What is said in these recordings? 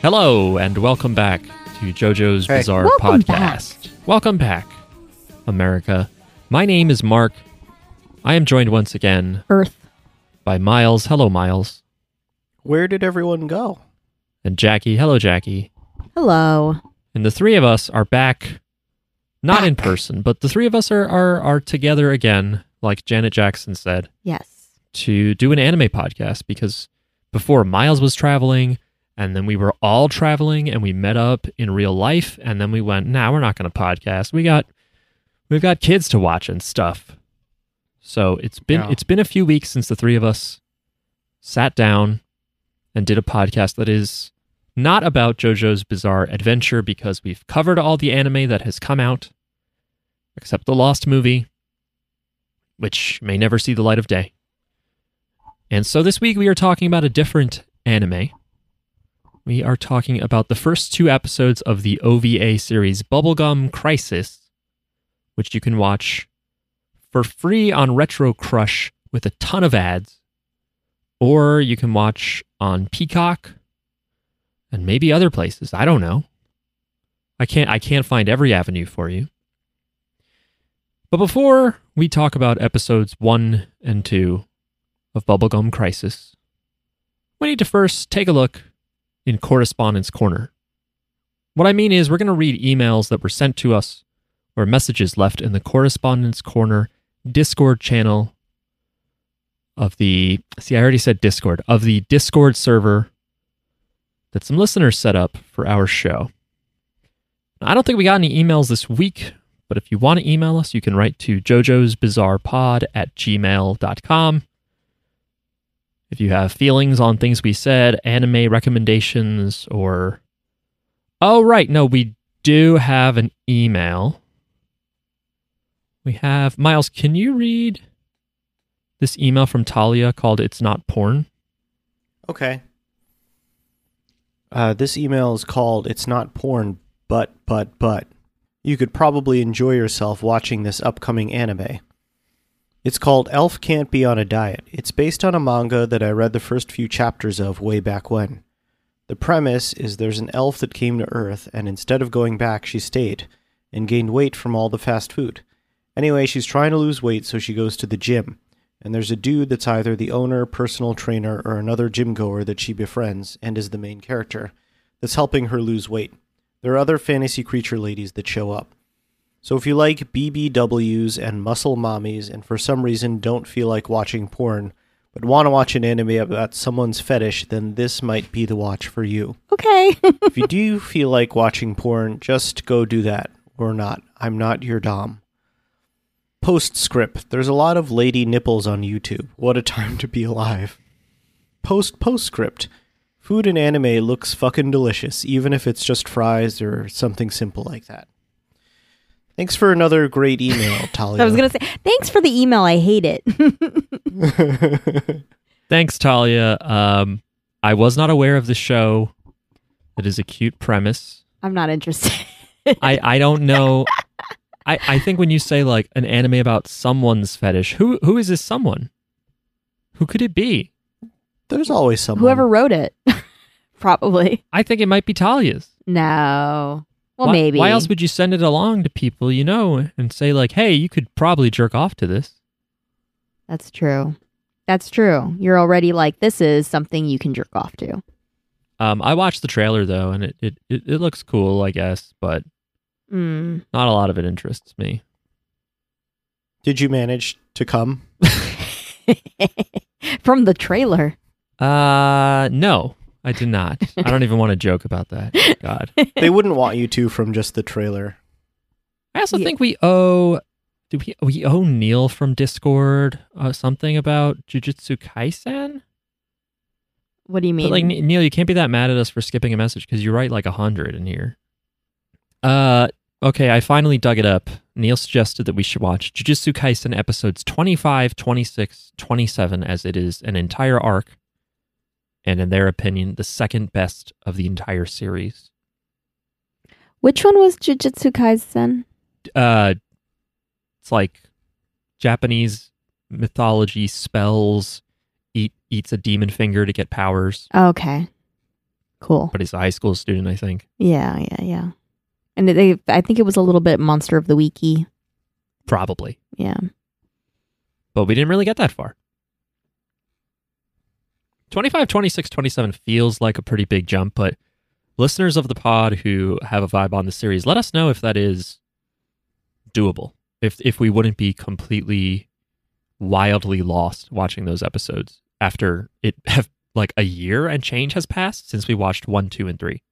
Hello, and welcome back to JoJo's Bizarre Welcome Podcast. Welcome back, America. My name is Mark. I am joined once again Earth. by Miles. Hello, Miles. Where did everyone go? And Jackie. Hello, Jackie. Hello. And the three of us are back, not in person, but the three of us are together again, like Janet Jackson said, Yes. to do an anime podcast, because before Miles was traveling, and then we were all traveling, and we met up in real life, and then we went, nah, we're not going to podcast. We've got kids to watch and stuff. So it's been a few weeks since the three of us sat down and did a podcast that is not about JoJo's Bizarre Adventure, because we've covered all the anime that has come out, except the Lost movie, which may never see the light of day. And so this week we are talking about a different anime. We are talking about the first two episodes of the OVA series Bubblegum Crisis, which you can watch for free on Retro Crush with a ton of ads, or you can watch on Peacock and maybe other places. I don't know. I can't find every avenue for you. But before we talk about episodes 1 and 2 of Bubblegum Crisis, we need to first take a look in Correspondence Corner. What I mean is we're going to read emails that were sent to us or messages left in the Correspondence Corner Discord channel of the... See, I already said Discord. Of the Discord server that some listeners set up for our show. I don't think we got any emails this week, but if you want to email us, you can write to jojosbizarrepod@gmail.com. If you have feelings on things we said, anime recommendations, or... Oh, right. No, we do have an email. We have... Miles, can you read this email from Talia called It's Not Porn? Okay. This email is called It's Not Porn, but. You could probably enjoy yourself watching this upcoming anime. It's called Elf Can't Be on a Diet. It's based on a manga that I read the first few chapters of way back when. The premise is there's an elf that came to Earth, and instead of going back, she stayed, and gained weight from all the fast food. Anyway, she's trying to lose weight, so she goes to the gym. And there's a dude that's either the owner, personal trainer, or another gym goer that she befriends, and is the main character, that's helping her lose weight. There are other fantasy creature ladies that show up. So if you like BBWs and muscle mommies, and for some reason don't feel like watching porn, but want to watch an anime about someone's fetish, then this might be the watch for you. Okay. If you do feel like watching porn, just go do that. Or not. I'm not your dom. Postscript. There's a lot of lady nipples on YouTube. What a time to be alive. Postscript. Food in anime looks fucking delicious, even if it's just fries or something simple like that. Thanks for another great email, Talia. I was going to say, thanks for the email. I hate it. Thanks, Talia. I was not aware of the show. It is a cute premise. I'm not interested. I don't know. I think when you say like an anime about someone's fetish, who is this someone? Who could it be? There's always someone. Whoever wrote it. Probably. I think it might be Talia's. No. Well, why, maybe. Why else would you send it along to people you know and say like, hey, you could probably jerk off to this? That's true. That's true. You're already like, this is something you can jerk off to. I watched the trailer though, and it looks cool, I guess, but not a lot of it interests me. Did you manage to come? From the trailer. No, I did not. I don't even want to joke about that. God. They wouldn't want you to from just the trailer. I also think we owe Neil from Discord something about Jujutsu Kaisen? What do you mean? But, like, Neil, you can't be that mad at us for skipping a message because you write like 100 in here. Okay, I finally dug it up. Neil suggested that we should watch Jujutsu Kaisen episodes 25, 26, 27, as it is an entire arc, and in their opinion, the second best of the entire series. Which one was Jujutsu Kaisen? It's like Japanese mythology spells, eats a demon finger to get powers. Okay. Cool. but he's a high school student, I think. Yeah. And I think it was a little bit Monster of the Weeky. Probably. Yeah. But we didn't really get that far. 25, 26, 27 feels like a pretty big jump, but listeners of the pod who have a vibe on the series, let us know if that is doable. If we wouldn't be completely wildly lost watching those episodes after it have like a year and change has passed since we watched 1, 2, and 3.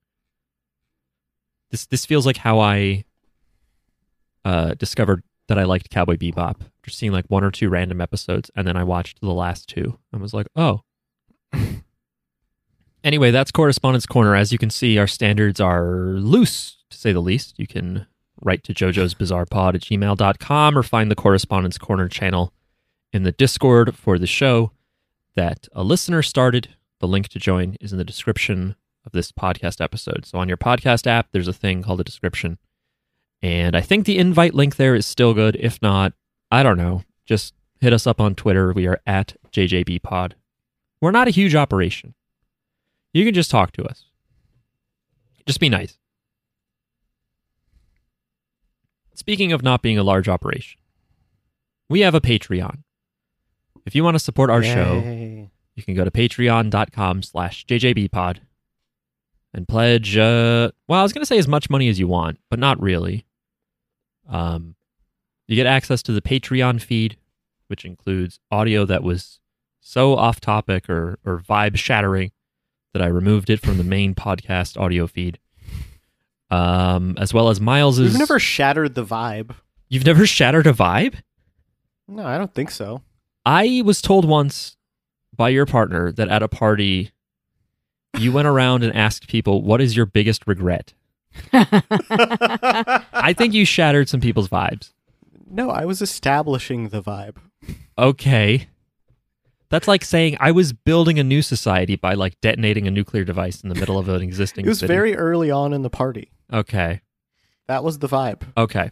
This feels like how I discovered that I liked Cowboy Bebop. Just seeing like 1 or 2 random episodes, and then I watched the last 2 and was like, oh. Anyway, that's Correspondence Corner. As you can see, our standards are loose, to say the least. You can write to jojosbizarrepod@gmail.com or find the Correspondence Corner channel in the Discord for the show that a listener started. The link to join is in the description of this podcast episode. So on your podcast app, there's a thing called a description. And I think the invite link there is still good. If not, I don't know. Just hit us up on Twitter. We are at JJBpod. We're not a huge operation. You can just talk to us. Just be nice. Speaking of not being a large operation, we have a Patreon. If you want to support our show, you can go to patreon.com/JJBpod and pledge, well, I was going to say as much money as you want, but not really. You get access to the Patreon feed, which includes audio that was so off topic or vibe shattering that I removed it from the main podcast audio feed. As well as Miles's... You've never shattered the vibe. You've never shattered a vibe? No, I don't think so. I was told once by your partner that at a party, you went around and asked people, what is your biggest regret? I think you shattered some people's vibes. No, I was establishing the vibe. Okay. That's like saying I was building a new society by like detonating a nuclear device in the middle of an existing It was city. very early on in the party. Okay. That was the vibe. Okay.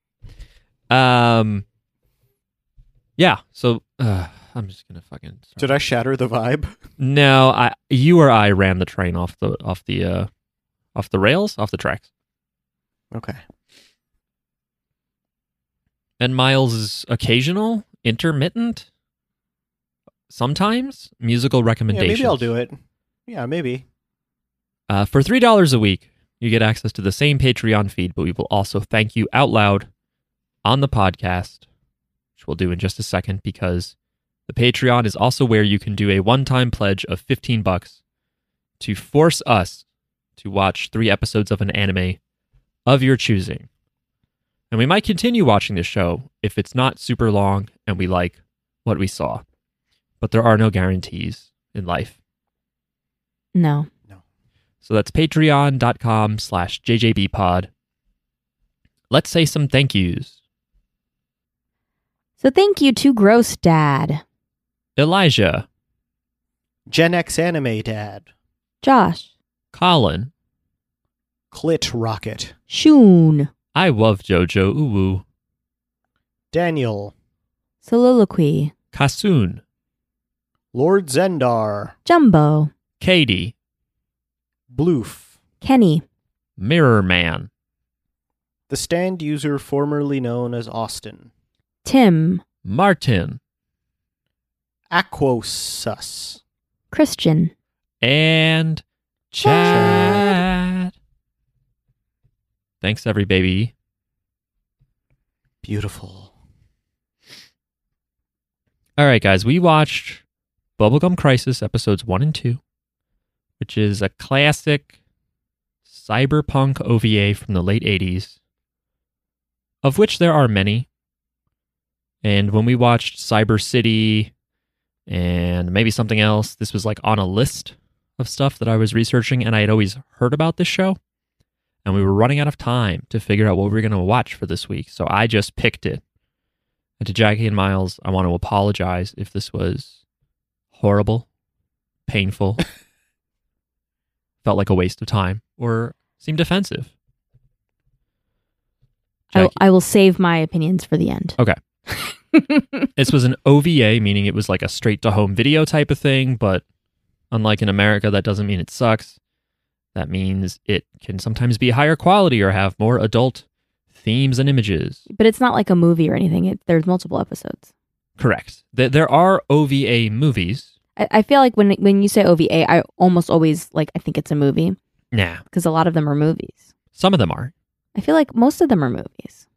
Yeah, so I'm just gonna fucking... Did I shatter the vibe? No, you or I ran the train off the rails, off the tracks. Okay. And Miles is occasional, intermittent, sometimes musical Yeah, recommendations. maybe I'll do it. Yeah, maybe. For $3 a week, you get access to the same Patreon feed, but we will also thank you out loud on the podcast, which we'll do in just a second, because the Patreon is also where you can do a one-time pledge of $15 to force us to watch 3 episodes of an anime of your choosing. And we might continue watching this show if it's not super long and we like what we saw. But there are no guarantees in life. No. So that's patreon.com/JJBpod. Let's say some thank yous. So thank you to Gross Dad, Elijah, Gen X Anime Dad. Josh, Colin, Clit Rocket. Shoon, I love Jojo Uwu, Daniel. Soliloquy, Kasun, Lord Zendar. Jumbo, Katie, Bloof. Kenny, Mirror Man, The stand user formerly known as Austin. Tim, Martin, Aquosus. Christian, and Chad. Thanks, every baby. Beautiful. All right, guys, we watched Bubblegum Crisis episodes 1 and 2, which is a classic cyberpunk OVA from the late 80s, of which there are many. And when we watched Cyber City and maybe something else, this was like on a list of stuff that I was researching, and I had always heard about this show. And we were running out of time to figure out what we were going to watch for this week, so I just picked it. And to Jackie and Miles, I want to apologize if this was horrible, painful, felt like a waste of time, or seemed offensive. I will save my opinions for the end. Okay. This was an OVA, meaning it was like a straight-to-home video type of thing, but unlike in America, that doesn't mean it sucks. That means it can sometimes be higher quality or have more adult themes and images. But it's not like a movie or anything. There's multiple episodes. Correct. There are OVA movies. I feel like when you say OVA, I almost always I think it's a movie Nah, because a lot of them are movies. some of them are. I feel like most of them are movies.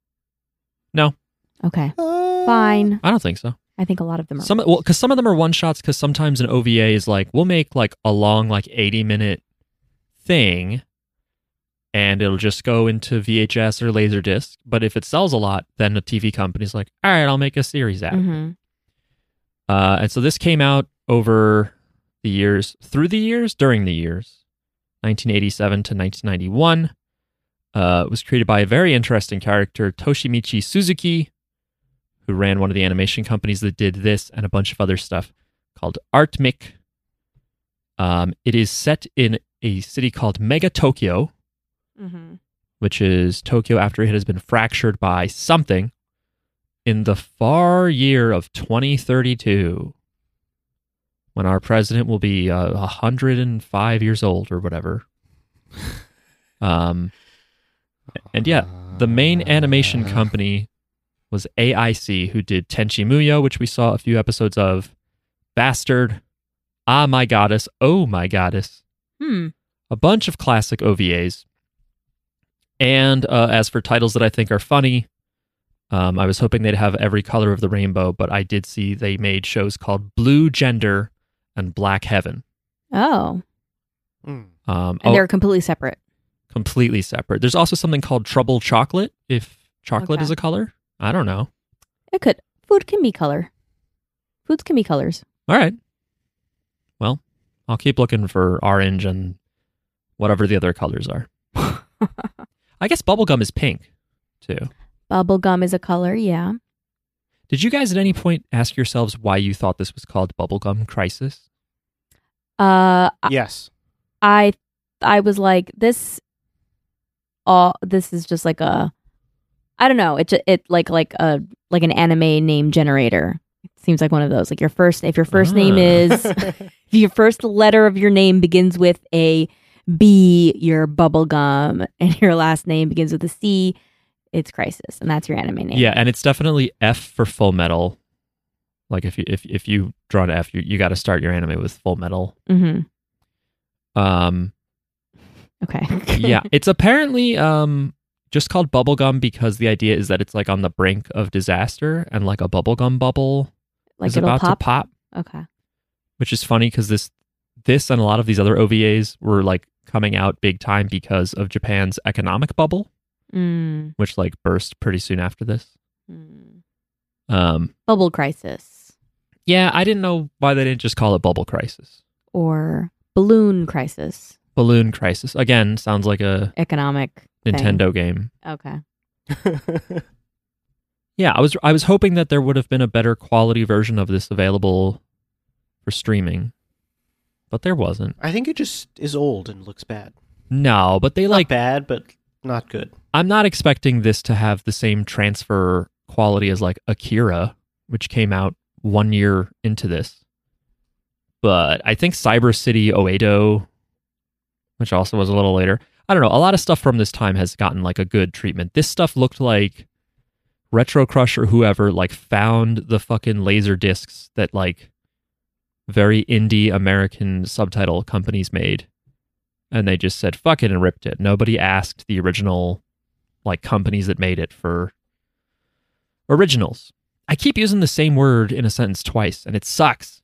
No, Okay, fine. I don't think so. I think a lot of them are. Because some of them are one shots. Because sometimes an OVA is like we'll make like a long 80-minute thing, and it'll just go into VHS or Laserdisc. But if it sells a lot, then the TV company's like, all right, I'll make a series out of it. Mhm. And so this came out over the years, during the years, 1987 to 1991. It was created by a very interesting character, Toshimichi Suzuki, who ran one of the animation companies that did this and a bunch of other stuff called Artmic. It is set in a city called Mega Tokyo, Mhm. which is Tokyo after it has been fractured by something in the far year of 2032, when our president will be 105 years old or whatever. And yeah, the main animation company was AIC, who did Tenchi Muyo, which we saw a few episodes of, Bastard, Ah My Goddess, Oh My Goddess, a bunch of classic OVAs. And as for titles that I think are funny, I was hoping they'd have every color of the rainbow, but I did see they made shows called Blue Gender and Black Heaven. Oh, Mm. and they're completely separate. Completely separate. There's also something called Trouble Chocolate, if chocolate Okay. is a color. I don't know. It could. Food can be color. Foods can be colors. All right. Well, I'll keep looking for orange and whatever the other colors are. I guess bubblegum is pink, too. Bubblegum is a color, yeah. Did you guys at any point ask yourselves why you thought this was called Bubblegum Crisis? Yes. I was like, this is just like a, I don't know, it like an anime name generator. It seems like one of those. Like if your first name is, if your first letter of your name begins with a B, you're Bubblegum, and your last name begins with a C, it's Crisis, and that's your anime name. Yeah, and it's definitely F for Full Metal. Like if you draw an F, you got to start your anime with Full Metal. Mm-hmm. Okay. Yeah, it's apparently just called bubblegum because the idea is that it's like on the brink of disaster and like a bubblegum bubble Like is it'll about pop? to pop, Okay. which is funny because this and a lot of these other OVAs were like coming out big time because of Japan's economic bubble, Mm. which like burst pretty soon after this. Mm. Bubble Crisis Yeah, I didn't know why they didn't just call it Bubble Crisis. or Balloon Crisis. Balloon Crisis. Again, sounds like a Economic thing. Nintendo game. Okay. Yeah, I was hoping that there would have been a better quality version of this available for streaming, but there wasn't. I think it just is old and looks bad. No, but they Not like. bad, but not good. I'm not expecting this to have the same transfer quality as like Akira, which came out 1 year into this. But I think Cyber City Oedo, which also was a little later. I don't know. A lot of stuff from this time has gotten like a good treatment. This stuff looked like Retro Crush or whoever like found the fucking laser discs that like very indie American subtitle companies made. And they just said, fuck it, and ripped it. Nobody asked the original like companies that made it for originals. I keep using the same word in a sentence twice, and it sucks.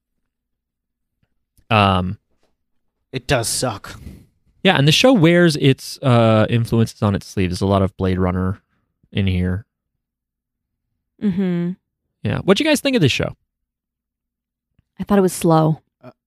It does suck. Yeah, and the show wears its influences on its sleeve. There's a lot of Blade Runner in here. Mm-hmm. Yeah. What'd you guys think of this show? I thought it was slow.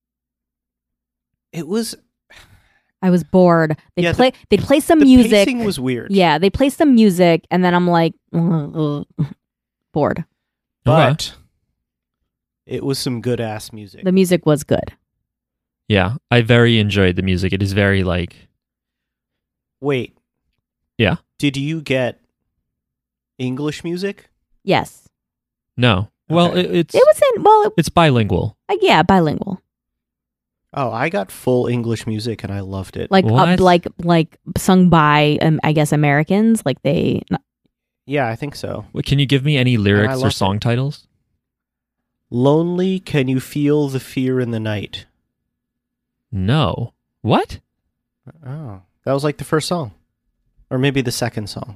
It was. I was bored. They'd Yeah, play some The music. pacing was weird. Yeah, they play some music, and then I'm like, bored. But it was some good ass music. The music was good. Yeah, I very enjoyed the music. It is very like, Wait. Yeah? Did you get English music? Yes, no. Well, Okay. it's it was in. Well, it's bilingual. yeah, bilingual. Oh, I got full English music and I loved it. Like What? like sung by I guess Americans. Like they. Yeah, I think so. What, can you give me any lyrics or loved song it. titles? Lonely, can you feel the fear in the night? No. What? Oh, that was like the first song. Or maybe the second song.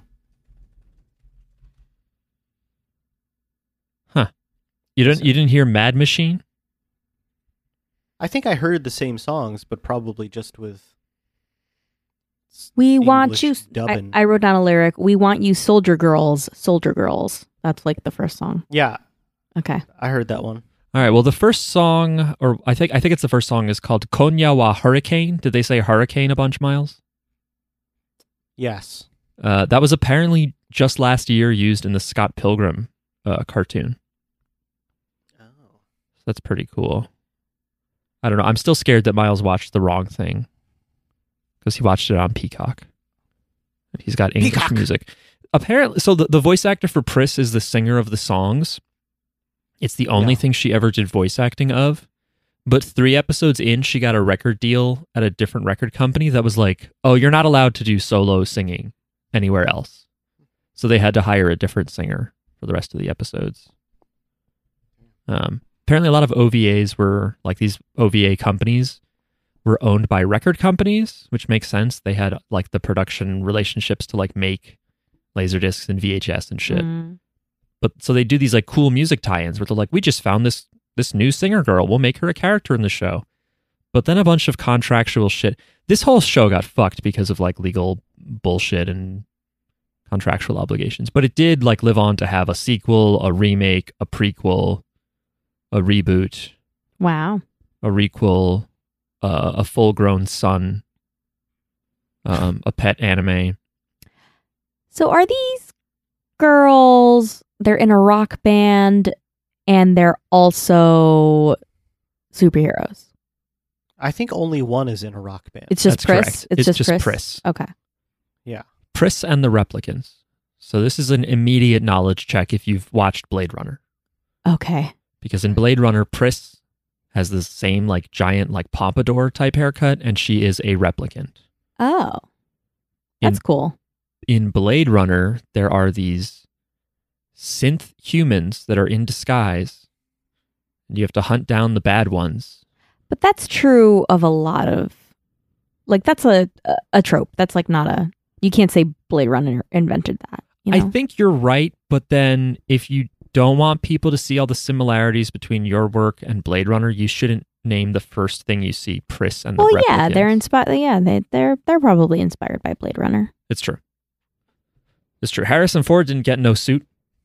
You didn't hear Mad Machine? I think I heard the same songs, but probably just with We want you. English dubbing. I wrote down a lyric. We want you, soldier girls, soldier girls. That's like the first song. Yeah, Okay. I heard that one. All right. Well, the first song, or I think it's the first song, is called Konya wa Hurricane. Did they say hurricane a bunch, Miles? Yes. That was apparently just last year used in the Scott Pilgrim cartoon. Oh. That's pretty cool. I don't know. I'm still scared that Miles watched the wrong thing because he watched it on Peacock. And he's got English Peacock. music. Apparently, so the voice actor for Pris is the singer of the songs. It's the only Yeah. thing she ever did voice acting of. But 3 episodes in, she got a record deal at a different record company that was like, oh, you're not allowed to do solo singing anywhere else. So they had to hire a different singer for the rest of the episodes. Apparently, a lot of OVAs were like these OVA companies were owned by record companies, which makes sense. They had like the production relationships to like make Laserdiscs and VHS and shit. Mm. But so they do these like cool music tie-ins where they're like, we just found this new singer girl. We'll make her a character in the show. But then a bunch of contractual shit. This whole show got fucked because of like legal bullshit and contractual obligations. But it did like live on to have a sequel, a remake, a prequel, a reboot, Wow. a requel, a full-grown son, a pet anime. So are these girls? They're in a rock band, and they're also superheroes. I think only one is in a rock band. It's just That's Pris. correct. It's just Pris. Pris. Okay. Yeah. Pris and the Replicants. So this is an immediate knowledge check if you've watched Blade Runner. Okay. Because in Blade Runner, Pris has the same like giant like pompadour type haircut, and she is a replicant. Oh, that's cool. In Blade Runner, there are these synth humans that are in disguise, and you have to hunt down the bad ones. But that's true of a lot of, like, that's a trope. That's like not a, you can't say Blade Runner invented that. You know? I think you're right, but then if you don't want people to see all the similarities between your work and Blade Runner, you shouldn't name the first thing you see Pris and the well, Replicants. yeah, they're inspired. Yeah, they're probably inspired by Blade Runner. It's true. It's true. Harrison Ford didn't get no suit.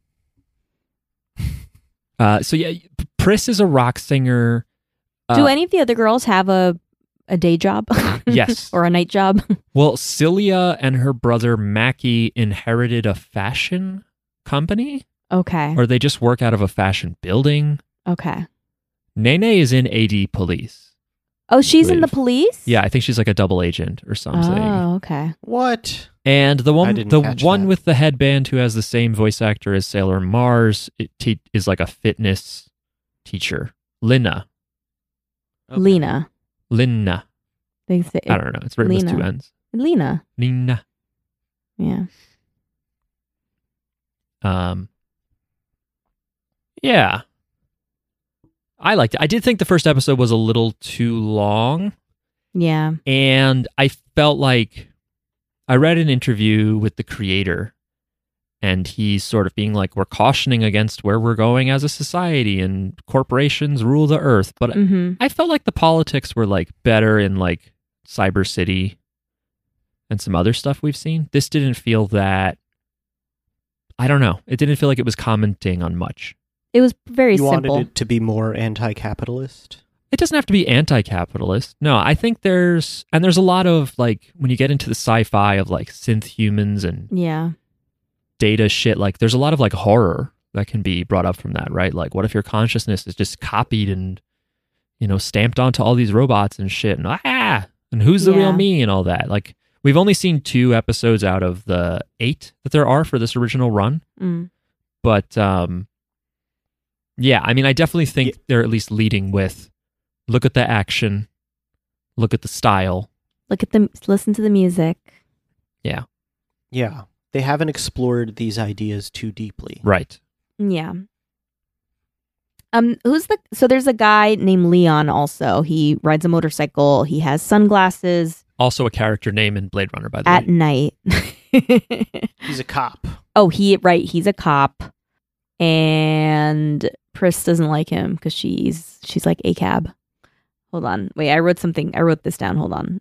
So yeah, Pris is a rock singer. Do any of the other girls have a day job? Yes. Or a night job? Well, Celia and her brother Mackie inherited a fashion company, Okay. or they just work out of a fashion building. Okay. Nene is in AD Police. Oh, she's in the Believe. police? Yeah, I think she's like a double agent or something. Oh, okay. What? And the I one, didn't the catch one that. with the headband who has the same voice actor as Sailor Mars, is like a fitness teacher. Lina. Okay. Lina. They say I don't know. It's written with Lena. 2 N's. Lena. Lina. Yeah. Yeah. I liked it. I did think the first episode was a little too long, Yeah. and I felt like I read an interview with the creator, and he's sort of being like, we're cautioning against where we're going as a society, and corporations rule the earth. But Mm-hmm. I felt like the politics were like better in like Cyber City and some other stuff we've seen. This didn't feel that. I don't know. It didn't feel like it was commenting on much. It was very You simple. wanted it to be more anti-capitalist? It doesn't have to be anti-capitalist. No, I think there's a lot of like when you get into the sci-fi of like synth humans and Yeah. data shit, like there's a lot of like horror that can be brought up from that, right? Like what if your consciousness is just copied and, you know, stamped onto all these robots and shit and who's the Yeah. real me and all that. Like we've only seen 2 episodes out of the 8 that there are for this original run. Mm. But yeah, I mean, I definitely think they're at least leading with look at the action, look at the style. Listen to the music. Yeah. Yeah. They haven't explored these ideas too deeply. Right. Yeah. So there's a guy named Leon also. He rides a motorcycle. He has sunglasses. Also a character name in Blade Runner, by the At way. night. He's a cop. Oh, he's a cop. And Pris doesn't like him because she's like a cab. Hold on. Wait, I wrote this down. Hold on.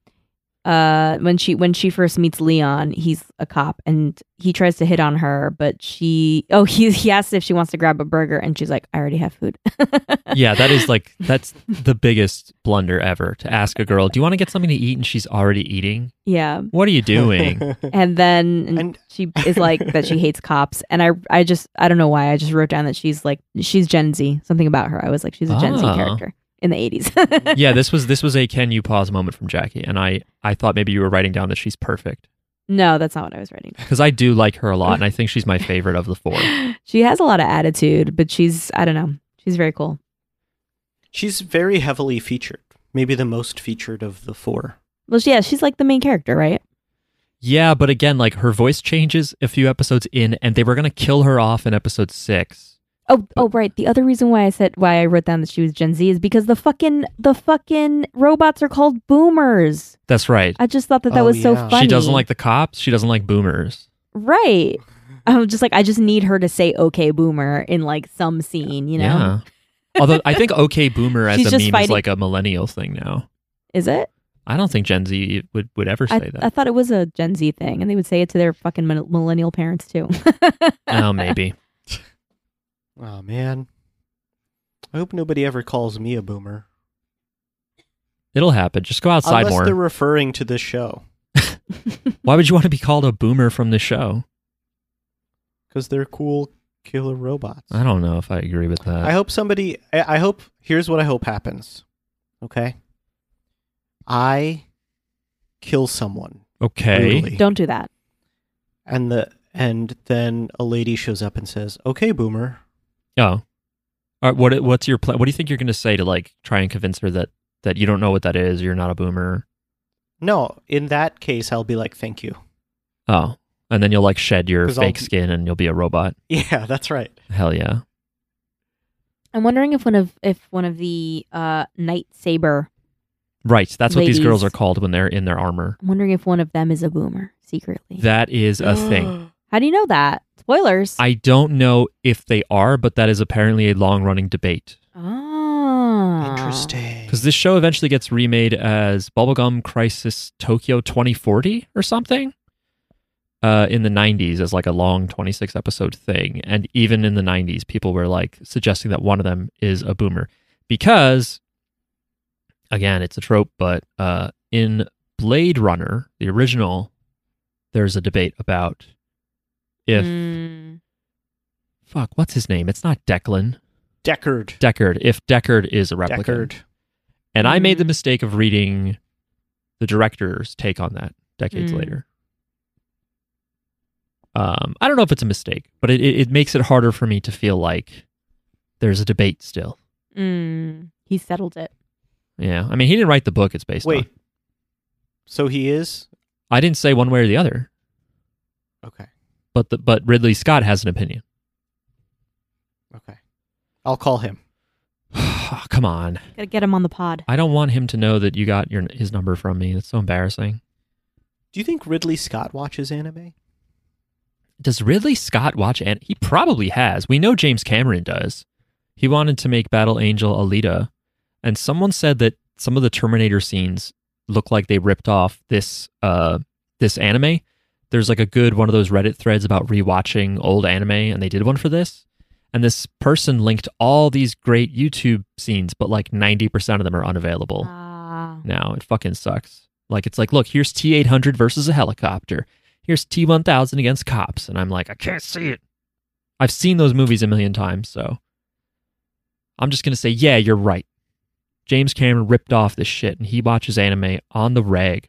When she first meets Leon, he's a cop and he tries to hit on her, but he asks if she wants to grab a burger and she's like, I already have food. Yeah, that's the biggest blunder ever, to ask a girl, do you want to get something to eat, and she's already eating? Yeah. What are you doing? And then she is like that she hates cops. And I don't know why. I just wrote down that she's Gen Z. Something about her. I was like, she's a Gen Z character in the 80s. Yeah, this was a can you pause moment from Jackie, and I thought maybe you were writing down that she's perfect, No, that's not what I was writing. because I do like her a lot, and I think she's my favorite of the four. She has a lot of attitude, but I don't know. She's very cool. She's very heavily featured. Maybe the most featured of the four. Well, yeah, she's like the main character, right? Yeah, but again, like, her voice changes a few episodes in, and they were gonna kill her off in episode 6. Oh, right. The other reason why I wrote down that she was Gen Z is because the fucking robots are called boomers. That's right. I just thought that was so yeah. funny. She doesn't like the cops. She doesn't like boomers. Right. I'm just like, I just need her to say "Okay, boomer" in like some scene, you know? Yeah. Although I think "Okay, boomer" as She's a just meme fighting- is like a millennial thing now. Is it? I don't think Gen Z would ever say that. I thought it was a Gen Z thing, and they would say it to their fucking millennial parents too. Oh, maybe. Oh, man. I hope nobody ever calls me a boomer. It'll happen. Just go outside Unless more. they're referring to this show. Why would you want to be called a boomer from the show? Because they're cool killer robots. I don't know if I agree with that. I hope, here's what I hope happens. Okay? I kill someone. Okay. Brutally. Don't do that. And then a lady shows up and says, "Okay, boomer." Oh. All right, what's your plan? What do you think you're going to say to, like, try and convince her that you don't know what that is, you're not a boomer? No, in that case, I'll be like, "Thank you." Oh. And then you'll, like, shed your 'Cause fake I'll- skin and you'll be a robot. Yeah, that's right. Hell yeah. I'm wondering if one of the Night Saber. Right. That's what these girls Ladies. are called when they're in their armor. I'm wondering if one of them is a boomer secretly. That is a thing. How do you know that? Spoilers. I don't know if they are, but that is apparently a long-running debate. Oh. Interesting. Because this show eventually gets remade as Bubblegum Crisis Tokyo 2040 or something in the 90s as like a long 26-episode thing. And even in the 90s, people were like suggesting that one of them is a boomer. Because, again, it's a trope, but in Blade Runner, the original, there's a debate about if... Fuck, what's his name? It's not Declan. Deckard. Deckard. If Deckard is a replicant. Deckard. And I made the mistake of reading the director's take on that decades later. I don't know if it's a mistake, but it makes it harder for me to feel like there's a debate still. He settled it. Yeah. I mean, he didn't write the book it's based on. Wait. So he is? I didn't say one way or the other, Okay. but Ridley Scott has an opinion. Okay. I'll call him. Come on. Gotta get him on the pod. I don't want him to know that you got his number from me. It's so embarrassing. Do you think Ridley Scott watches anime? Does Ridley Scott watch He probably has. We know James Cameron does. He wanted to make Battle Angel Alita, and someone said that some of the Terminator scenes look like they ripped off this anime. There's like a good one of those Reddit threads about rewatching old anime, and they did one for this. And this person linked all these great YouTube scenes, but like 90% of them are unavailable now. It fucking sucks. Like, it's like, look, here's T-800 versus a helicopter. Here's T-1000 against cops. And I'm like, I can't see it. I've seen those movies a million times, so I'm just going to say, yeah, you're right. James Cameron ripped off this shit, and he watches anime on the reg.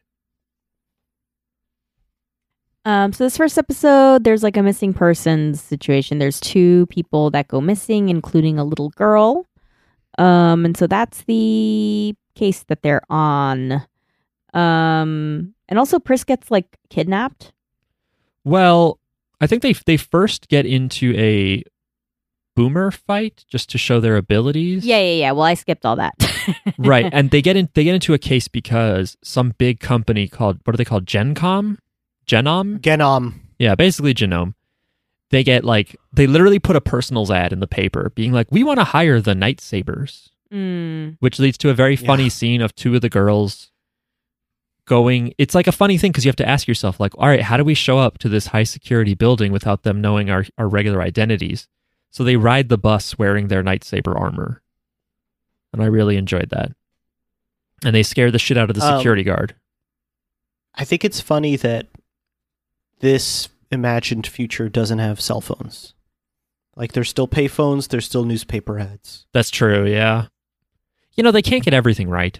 So this first episode, there's like a missing persons situation. There's two people that go missing, including a little girl. And so that's the case that they're on. And also Pris gets like kidnapped. Well, I think they first get into a boomer fight just to show their abilities. Yeah. Well, I skipped all that. Right. And they get into a case because some big company called, what are they called? Genom? Yeah, basically Genome. They literally put a personals ad in the paper being like, we want to hire the Night Sabers, which leads to a very funny scene of two of the girls going. It's like a funny thing because you have to ask yourself, like, all right, how do we show up to this high security building without them knowing our regular identities? So they ride the bus wearing their Night Saber armor. And I really enjoyed that. And they scare the shit out of the security guard. I think it's funny that this imagined future doesn't have cell phones. Like, there's still payphones, there's still newspaper ads. That's true, yeah. You know, they can't get everything right.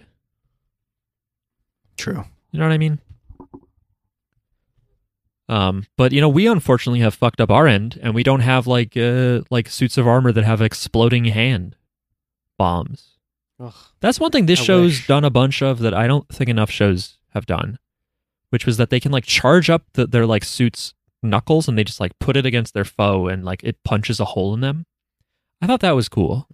True. You know what I mean? But you know, we unfortunately have fucked up our end, and we don't have like suits of armor that have exploding hand bombs. Ugh, that's one thing this I show's wish. done a bunch of that I don't think enough shows have done, which was that they can like charge up their like suits knuckles and they just like put it against their foe and like it punches a hole in them. I thought that was cool.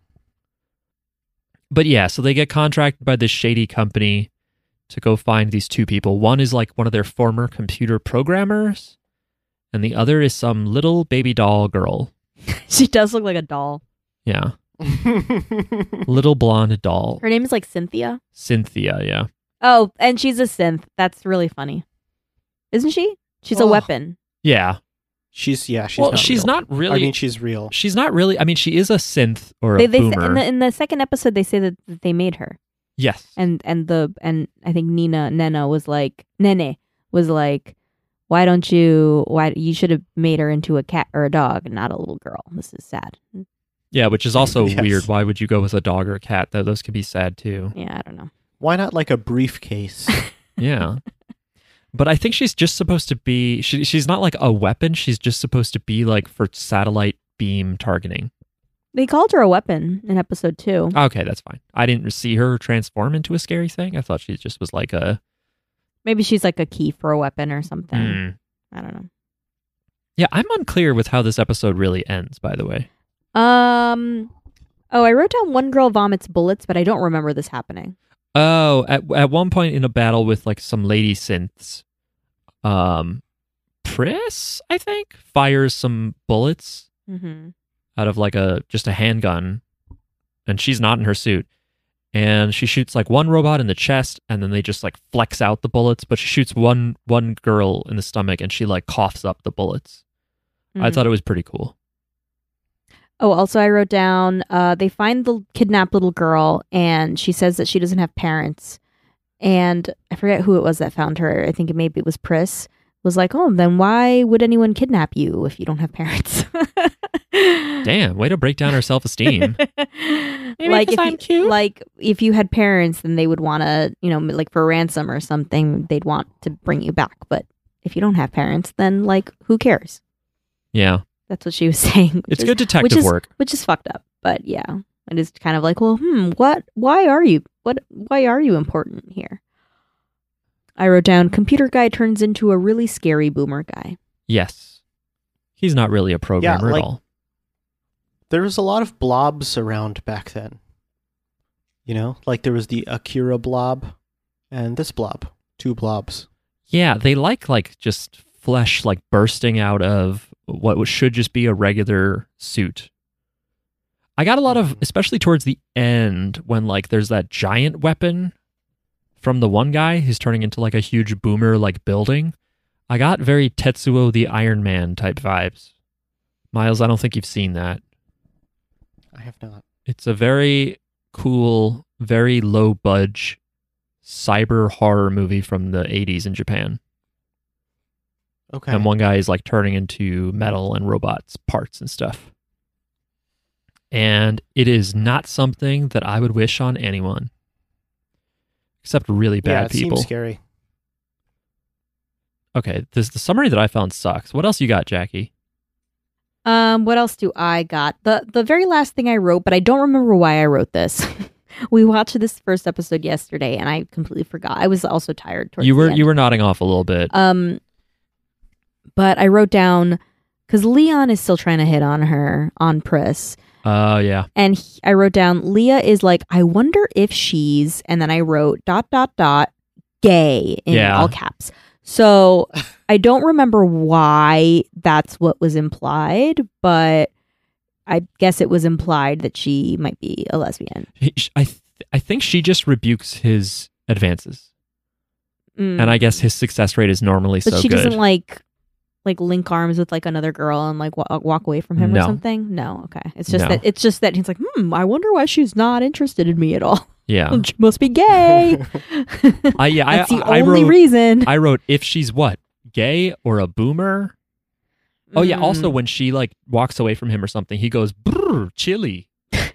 But yeah, so they get contracted by this shady company to go find these two people. One is like one of their former computer programmers, and the other is some little baby doll girl. She does look like a doll. Yeah. Little blonde doll. Her name is like Cynthia. Cynthia, yeah. Oh, and she's a synth. That's really funny. Isn't she? She's a weapon. Yeah. She's well, not she's real. not really. I mean, she's real. She's not really. I mean, she is a synth or a They boomer. in the second episode they say that they made her. Yes. And I think Nene was like, why you should have made her into a cat or a dog and not a little girl. This is sad. Yeah, which is also Yes. weird. Why would you go with a dog or a cat? Those could be sad too. Yeah, I don't know. Why not like a briefcase? Yeah. But I think she's just supposed to be, she's not like a weapon. She's just supposed to be like for satellite beam targeting. They called her a weapon in episode 2. Okay, that's fine. I didn't see her transform into a scary thing. I thought she just was like a... Maybe she's like a key for a weapon or something. Hmm. I don't know. Yeah, I'm unclear with how this episode really ends, by the way. Oh, I wrote down one girl vomits bullets, but I don't remember this happening. Oh, at one point in a battle with like some lady synths, Pris, I think, fires some bullets out of like just a handgun, and she's not in her suit. And she shoots like one robot in the chest, and then they just like flex out the bullets, but she shoots one girl in the stomach and she like coughs up the bullets. I thought it was pretty cool. Oh, also I wrote down, they find the kidnapped little girl and she says that she doesn't have parents. And I forget who it was that found her. I think maybe it was Pris. Was like, oh, then why would anyone kidnap you if you don't have parents? Damn, way to break down her self-esteem. Like if you had parents, then they would want to, like for ransom or something, they'd want to bring you back. But if you don't have parents, then like, who cares? Yeah. That's what she was saying. It's good detective work. Which is fucked up. But yeah, it is kind of like, well, why are you important here? I wrote down, computer guy turns into a really scary boomer guy. Yes. He's not really a programmer at all. There was a lot of blobs around back then. Like there was the Akira blob and this blob. 2 blobs. Yeah, they like just flesh like bursting out of what should just be a regular suit. I got a lot of, especially towards the end, when like there's that giant weapon from the one guy who's turning into like a huge boomer like building. I got very Tetsuo the Iron Man type vibes. Miles, I don't think you've seen that. I have not. It's a very cool, very low budge cyber horror movie from the 80s in Japan. Okay. And one guy is like turning into metal and robots parts and stuff. And it is not something that I would wish on anyone. Except really bad people. Seems scary. Okay, the summary that I found sucks. What else you got, Jackie? What else do I got? The very last thing I wrote, but I don't remember why I wrote this. We watched this first episode yesterday, and I completely forgot. I was also tired. Towards You the end. were nodding off a little bit. But I wrote down because Leon is still trying to hit on her on Pris, Yeah. and I wrote down Leah is like, I wonder if she's, and then I wrote ... gay in Yeah. all caps. So I don't remember why that's what was implied, but I guess it was implied that she might be a lesbian. I think she just rebukes his advances, Mm. and I guess his success rate is normally But so she good. doesn't like link arms with like another girl and like walk away from him or No. something. No, okay. It's just No. that he's like, I wonder why she's not interested in me at all. Yeah. She must be gay. That's the I only wrote, reason. I wrote if she's what, gay or a boomer. Oh yeah. Mm. Also, when she like walks away from him or something, he goes brr, chilly.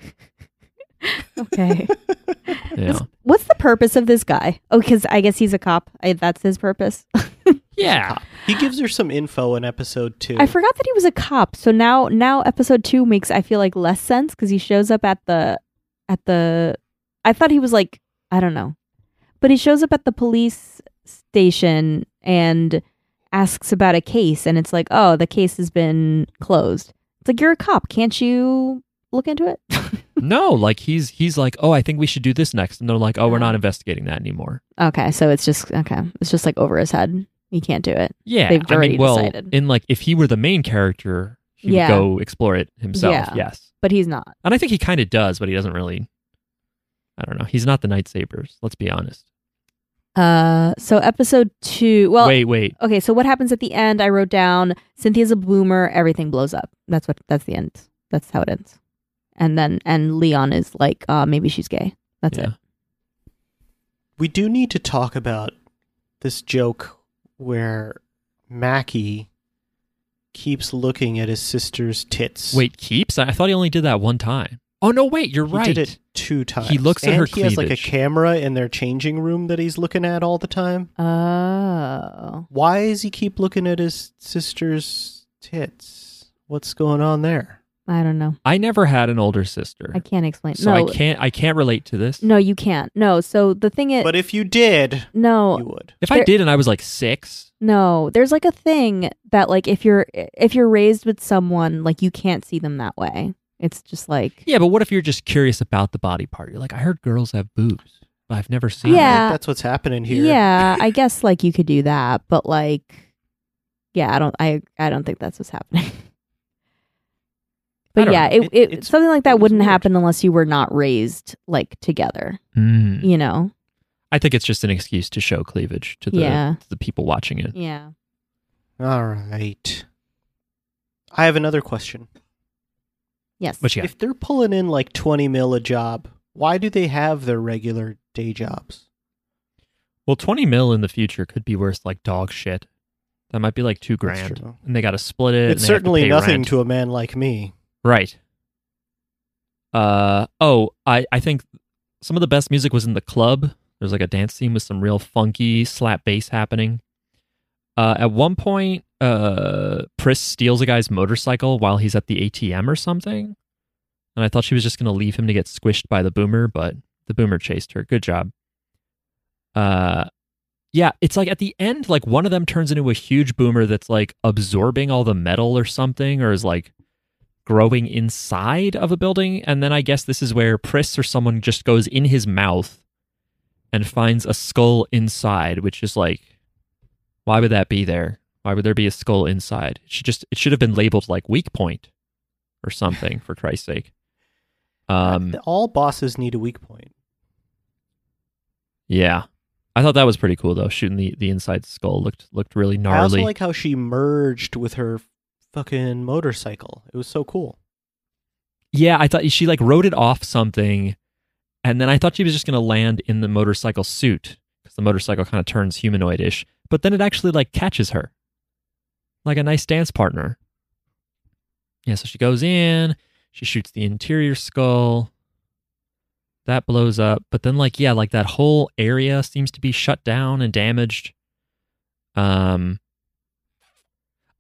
Okay. Yeah. What's the purpose of this guy? Oh, because I guess he's a cop. That's his purpose. Yeah. He gives her some info in episode 2. I forgot that he was a cop. So now episode 2 makes, I feel like, less sense because he shows up at the I thought he was like, I don't know. But he shows up at the police station and asks about a case, and it's like, oh, the case has been closed. It's like, you're a cop. Can't you look into it? No, like he's like, oh, I think we should do this next, and they're like, oh, we're not investigating that anymore. Okay, so it's just like over his head. He can't do it. Yeah, They've already well, decided. in like if he were the main character, he Yeah. would go explore it himself. Yeah. Yes, But he's not. and I think he kind of does, but he doesn't really. I don't know. He's not the Night Sabers. Let's be honest. So episode 2. Well, Wait. okay. So what happens at the end? I wrote down Cynthia's a boomer. Everything blows up. That's the end. That's how it ends. And Leon is like, maybe she's gay. That's it. We do need to talk about this joke where Mackie keeps looking at his sister's tits. Wait, keeps? I thought he only did that one time. Oh no, wait, you're He right. did it 2 times. He looks at and her he has like a cleavage. camera in their changing room that he's looking at all the time. Oh. Why does he keep looking at his sister's tits? What's going on there? I don't know. I never had an older sister, I can't explain. so no, I can't relate to this. no, you can't. No. So the thing is, But if you did, no, you would. If I did and I was like 6, no. There's like a thing that like if you're raised with someone, like you can't see them that way. It's just like, yeah, but what if you're just curious about the body part? You're like, I heard girls have boobs, but I've never seen Yeah. them. That's what's happening here. yeah, I guess like you could do that, but like, yeah, I don't think that's what's happening. I But don't yeah, know. It's- something like it that was wouldn't weird. happen unless you were not raised like together, Mm. you know? I think it's just an excuse to show cleavage to the Yeah. to the people watching it. Yeah. All right. I have another question. Yes. What you got? If they're pulling in like 20 mil a job, why do they have their regular day jobs? Well, 20 mil in the future could be worth like dog shit. That might be like $2 That's grand, true. and they got to split it. It's and they have to certainly pay nothing rent. to a man like me. Right. I think some of the best music was in the club. There's like a dance scene with some real funky slap bass happening. At one point, Pris steals a guy's motorcycle while he's at the ATM or something. And I thought she was just going to leave him to get squished by the boomer, but the boomer chased her. Good job. Yeah, it's like at the end, like one of them turns into a huge boomer that's like absorbing all the metal or something, or is like growing inside of a building. And then I guess this is where Pris or someone just goes in his mouth and finds a skull inside, which is like, why would that be there? Why would there be a skull inside? It should have been labeled like weak point or something, for Christ's sake. All bosses need a weak point. Yeah. I thought that was pretty cool though. Shooting the inside skull looked really gnarly. I also like how she merged with her fucking motorcycle. It was so cool. Yeah, I thought she like rode it off something, and then I thought she was just gonna land in the motorcycle suit because the motorcycle kind of turns humanoid-ish. But then it actually like catches her, like a nice dance partner. Yeah, so she goes in, she shoots the interior skull, that blows up, but then like that whole area seems to be shut down and damaged.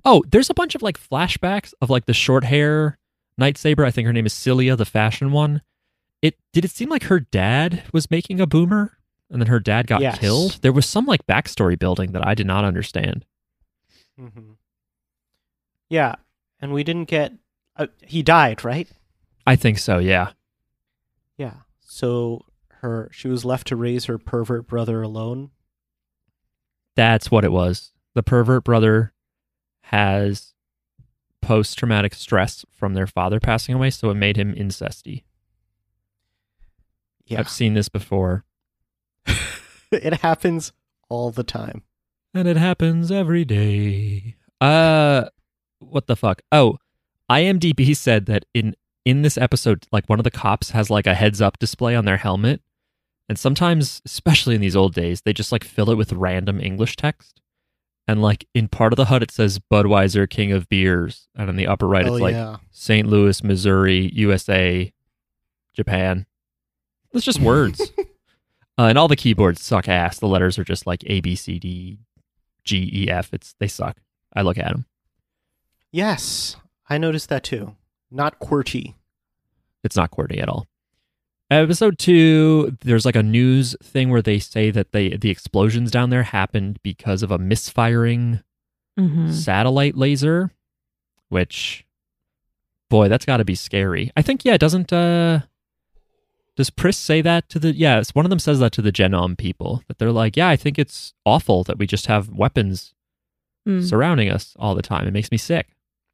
Oh, there's a bunch of like flashbacks of like the short hair lightsaber. I think her name is Cilia, the fashion one. Did it seem like her dad was making a boomer and then her dad got Yes. killed? There was some like backstory building that I did not understand. Mm-hmm. Yeah, and we didn't get. He died, right? I think so, yeah. Yeah. So she was left to raise her pervert brother alone. That's what it was. The pervert brother has post-traumatic stress from their father passing away, so it made him incesty. Yeah, I've seen this before. it happens all the time. And it happens every day. What the fuck? Oh, IMDb said that in this episode, like one of the cops has like a heads up display on their helmet. And sometimes, especially in these old days, they just like fill it with random English text. And like in part of the HUD, it says Budweiser, King of Beers. And in the upper right, Oh, it's like yeah. St. Louis, Missouri, USA, Japan. It's just words. And all the keyboards suck ass. The letters are just like A, B, C, D, G, E, F. They suck. I look at them. Yes, I noticed that too. Not QWERTY. It's not QWERTY at all. Episode 2, there's like a news thing where they say that the explosions down there happened because of a misfiring satellite laser, which, boy, that's got to be scary. I think, yeah, does Pris say that to the, yeah, one of them says that to the Genom people, that they're like, yeah, I think it's awful that we just have weapons surrounding us all the time. It makes me sick.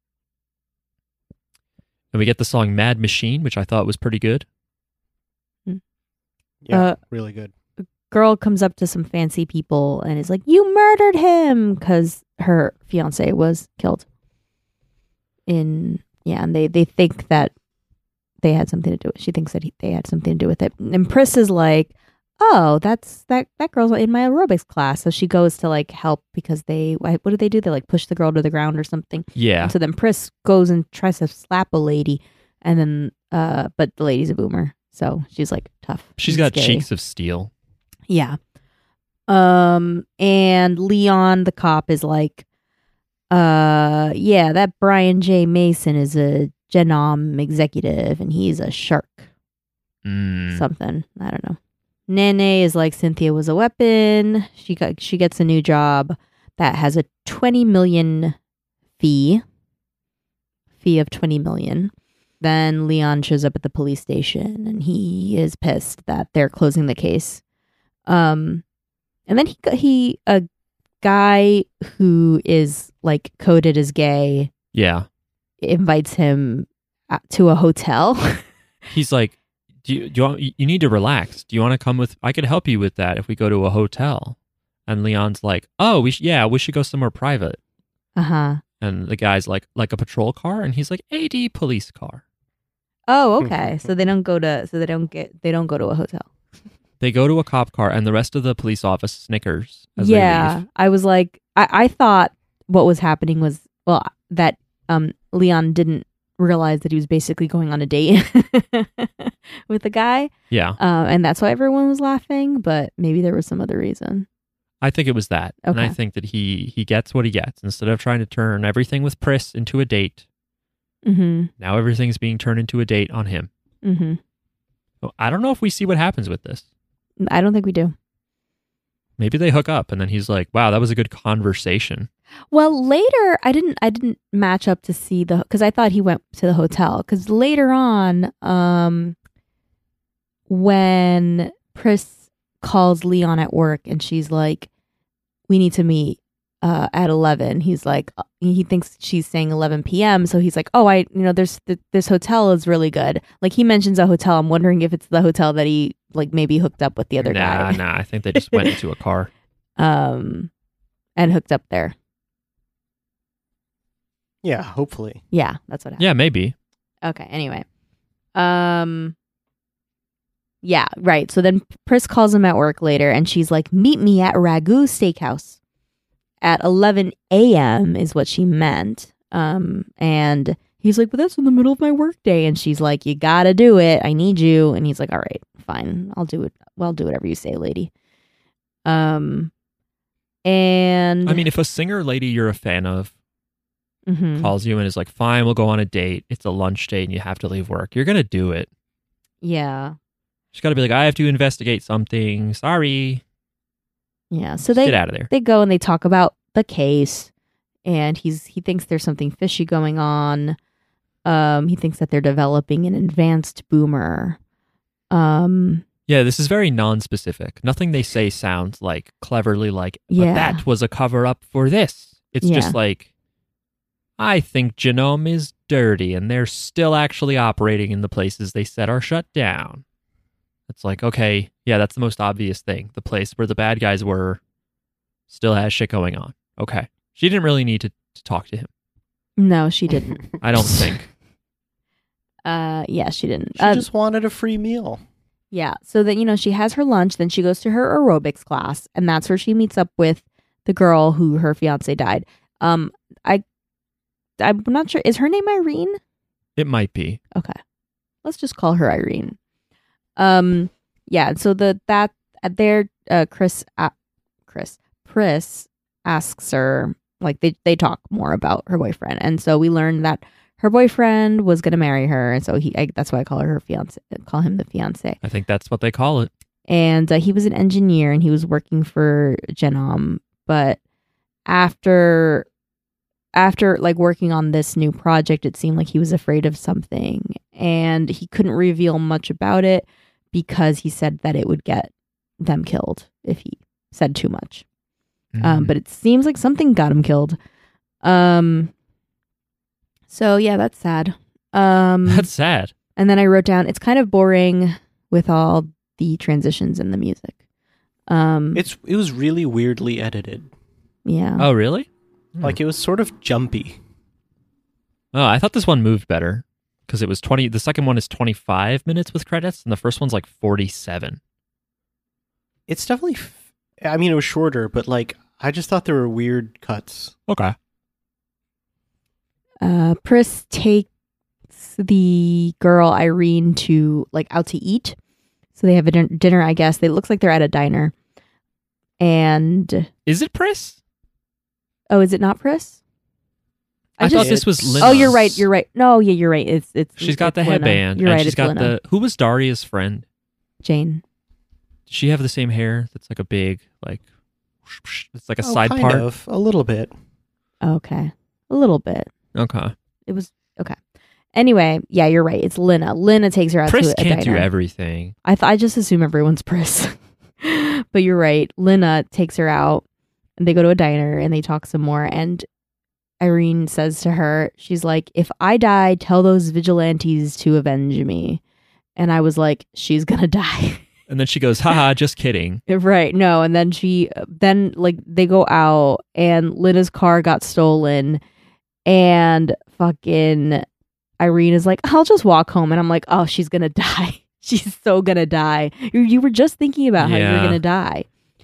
And we get the song Mad Machine, which I thought was pretty good. Yeah, really good. Girl comes up to some fancy people and is like, "You murdered him," because her fiance was killed. And they think that they had something to do with it. She thinks that they had something to do with it. And Pris is like, "Oh, that girl's in my aerobics class." So she goes to like help because what do they do? They like push the girl to the ground or something. Yeah. And so then Pris goes and tries to slap a lady, and then but the lady's a boomer. So she's like tough. She's and got scary. cheeks of steel. Yeah. And Leon, the cop, is like, yeah, that Brian J. Mason is a Genom executive and he's a shark. Something. I don't know. Nene is like, Cynthia was a weapon. She gets a new job that has a 20 million fee of 20 million. Then Leon shows up at the police station and he is pissed that they're closing the case. And then a guy who is like coded as gay, Yeah. invites him to a hotel. He's like, do you want, you need to relax. Do you want to come with, I could help you with that if we go to a hotel. And Leon's like, oh, we should go somewhere private. Uh-huh. And the guy's like a patrol car, and he's like, AD police car. Oh, okay. So they don't go to a hotel. They go to a cop car, and the rest of the police office snickers as they leave. I was like, I thought what was happening was, well, that Leon didn't realize that he was basically going on a date with the guy. Yeah. And that's why everyone was laughing, but maybe there was some other reason. I think it was that. Okay. And I think that he gets what he gets. Instead of trying to turn everything with Pris into a date, now everything's being turned into a date on him. So I don't know if we see what happens with this. I don't think we do. Maybe they hook up, and then he's like, wow, that was a good conversation. Well, later I didn't match up to see because I thought he went to the hotel. Because later on, when Pris calls Leon at work and she's like, "We need to meet at 11." He's like, he thinks she's saying 11 p.m. So he's like, "Oh, this hotel is really good." Like he mentions a hotel. I'm wondering if it's the hotel that he like maybe hooked up with the other guy. Nah. I think they just went into a car. And hooked up there. Yeah, hopefully. Yeah, that's what happened. Yeah, maybe. Okay, anyway. Yeah, right. So then Pris calls him at work later and she's like, "Meet me at Ragu Steakhouse at 11 a.m. is what she meant. And he's like, "But that's in the middle of my work day." And she's like, "You gotta do it. I need you." And he's like, "All right, fine. I'll do it. Well, do whatever you say, lady." And I mean, if a singer lady you're a fan of Mm-hmm. calls you and is like, fine, we'll go on a date. It's a lunch date and you have to leave work. You're going to do it. Yeah. She's got to be like, I have to investigate something. Sorry. Yeah. So Get out of there. they go and they talk about the case, and he thinks there's something fishy going on. He thinks that they're developing an advanced boomer. Yeah, this is very non-specific. Nothing they say sounds like cleverly like, but Yeah. that was a cover-up for this. It's Yeah. just like, I think Genome is dirty and they're still actually operating in the places they said are shut down. It's like, okay, yeah, that's the most obvious thing. The place where the bad guys were still has shit going on. Okay. She didn't really need to talk to him. No, she didn't. I don't think. Yeah, she didn't. She just wanted a free meal. Yeah. So then, she has her lunch, then she goes to her aerobics class, and that's where she meets up with the girl who her fiance died. I'm not sure. Is her name Irene? It might be. Okay. Let's just call her Irene. Yeah, so Pris asks her, like they talk more about her boyfriend. And so we learned that her boyfriend was going to marry her, and so that's why I call him the fiance. I think that's what they call it. And he was an engineer and he was working for Genome, but after like working on this new project, it seemed like he was afraid of something, and he couldn't reveal much about it because he said that it would get them killed if he said too much. But it seems like something got him killed. So yeah, that's sad. That's sad. And then I wrote down, it's kind of boring with all the transitions in the music. It was really weirdly edited. Yeah. Oh, really? Like, it was sort of jumpy. Oh, I thought this one moved better because it was 20. The second one is 25 minutes with credits, and the first one's like 47. It's definitely, I mean, it was shorter, but like, I just thought there were weird cuts. Okay. Pris takes the girl Irene out to eat. So they have a dinner, I guess. It looks like they're at a diner. And is it Pris? Oh, is it not Pris? I thought this was Lina. Oh, you're right. No, yeah, you're right. It's she's got the Lina. headband. You're and right. She's It's got Lina. who was Daria's friend? Jane. Does she have the same hair? That's like a big it's like a side kind part. of, a little bit. Okay, a little bit. Okay. It was okay. Anyway, yeah, you're right. It's Lina. Lina takes her out Pris to a can't diner. do everything. I just assume everyone's Pris. But you're right. Lina takes her out and they go to a diner and they talk some more. And Irene says to her, she's like, if I die, tell those vigilantes to avenge me. And I was like, she's going to die. And then she goes, haha, just kidding. Right. No. And then they go out and Lina's car got stolen and fucking Irene is like, I'll just walk home. And I'm like, oh, she's going to die. She's so going to die. You were just thinking about how you were going to die.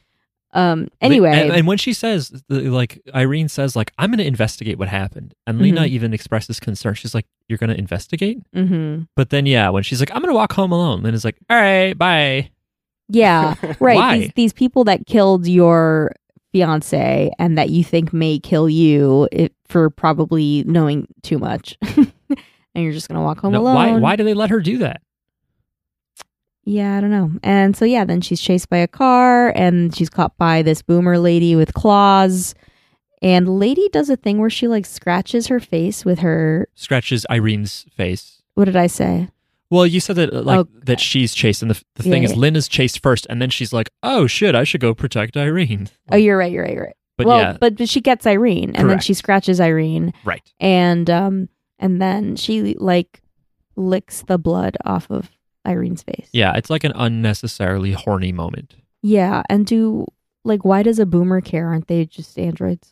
Anyway. And when she says, Irene says, I'm going to investigate what happened. And Lina even expresses concern. She's like, you're going to investigate? Mm-hmm. But then, yeah, when she's like, I'm going to walk home alone. Lina's like, all right, bye. Yeah, right. Why? These people that killed your fiance and that you think may kill you for probably knowing too much. And you're just going to walk home alone. Why do they let her do that? Yeah, I don't know. And so, yeah, then she's chased by a car and she's caught by this boomer lady with claws. And lady does a thing where she scratches her face with her... Scratches Irene's face. What did I say? Well, you said that that she's chased, and the thing is, Lina's chased first, and then she's like, "Oh shit, I should go protect Irene." Oh, you're right. But yeah, but she gets Irene, and then Correct. she scratches Irene, right? And then she licks the blood off of Irene's face. Yeah, it's like an unnecessarily horny moment. Yeah, and why does a boomer care? Aren't they just androids?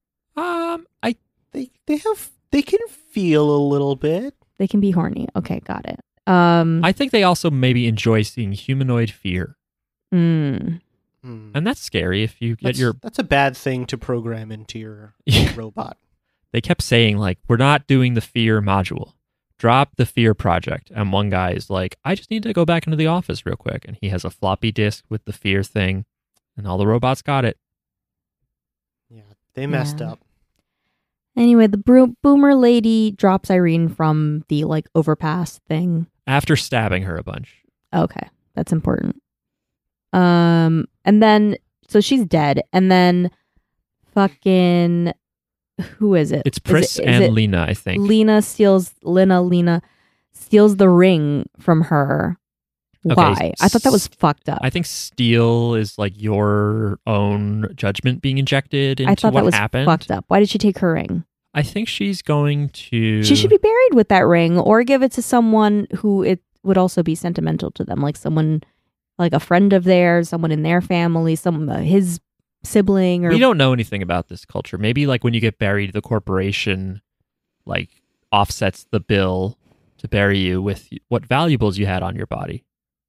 They can feel a little bit. They can be horny. Okay, got it. I think they also maybe enjoy seeing humanoid fear. Mm. And that's scary if you get That's a bad thing to program into your robot. They kept saying, we're not doing the fear module. Drop the fear project. And one guy is like, I just need to go back into the office real quick. And he has a floppy disk with the fear thing. And all the robots got it. Yeah, they messed up. Anyway, the boomer lady drops Irene from the like overpass thing. After stabbing her a bunch. Okay, that's important. And then so she's dead, and then fucking who is it? It's Pris and Lena, I think. Lena steals the ring from her. Why? Okay, I thought that was fucked up. I think steal is like your own judgment being injected into I thought what that was happened. fucked up. Why did she take her ring? I think she's going to. She should be buried with that ring, or give it to someone who it would also be sentimental to them, like someone, like a friend of theirs, someone in their family, his sibling. Or we don't know anything about this culture. Maybe like when you get buried, the corporation like offsets the bill to bury you with what valuables you had on your body.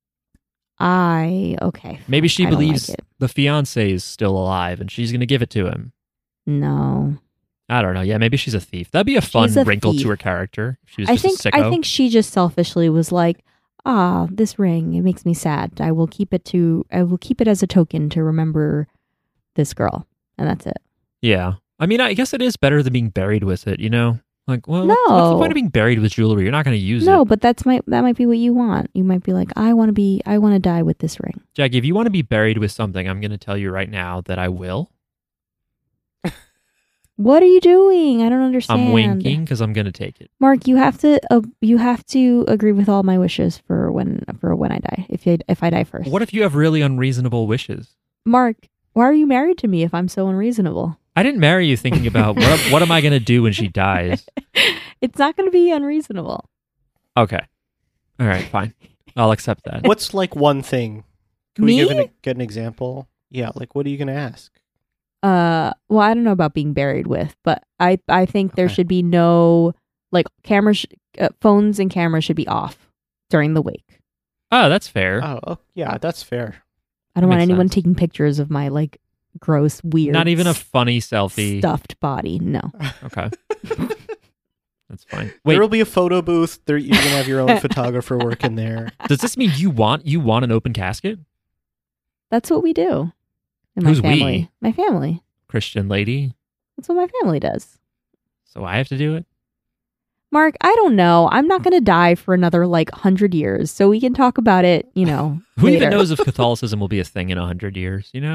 Okay. Maybe she I don't believes like it. the fiance is still alive and she's going to give it to him. No. I don't know. Yeah, maybe she's a thief. That'd be a fun a wrinkle thief. to her character. If she was just a sicko. I think she just selfishly was like, this ring, it makes me sad. I will keep it as a token to remember this girl. And that's it. Yeah. I mean, I guess it is better than being buried with it, you know? Like, well, what's the No. point of being buried with jewelry? You're not going to use No, it. but that might be what you want. You might be like, I want to die with this ring. Jackie, if you want to be buried with something, I'm going to tell you right now that I will. What are you doing? I don't understand. I'm winking because I'm going to take it. Mark, you have to agree with all my wishes for when I die. If I die first. What if you have really unreasonable wishes? Mark, why are you married to me if I'm so unreasonable? I didn't marry you thinking about what am I going to do when she dies? It's not going to be unreasonable. Okay. All right, fine. I'll accept that. What's like one thing? Can Me? we get an example? Yeah, like what are you going to ask? Well, I don't know about being buried with, but I think there Okay. should be no like phones and cameras should be off during the wake. Oh, that's fair. Oh, yeah, that's fair. I don't want Makes anyone sense. taking pictures of my like gross, weird, Not even a funny selfie. stuffed body. No. Okay. That's fine. There Wait, will be a photo booth. You're going to have your own photographer working there. does this mean you want an open casket? That's what we do. In my Who's family. we? My family. Christian lady. That's what my family does. So I have to do it? Mark, I don't know. I'm not going to die for another like 100 years, so we can talk about it, Who later. even knows if Catholicism will be a thing in 100 years, you know?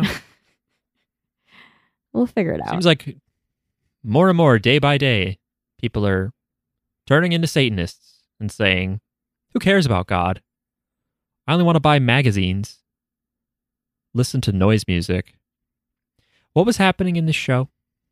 We'll figure it out. Seems like more and more, day by day, people are turning into Satanists and saying, who cares about God? I only want to buy magazines, listen to noise music. What was happening in this show?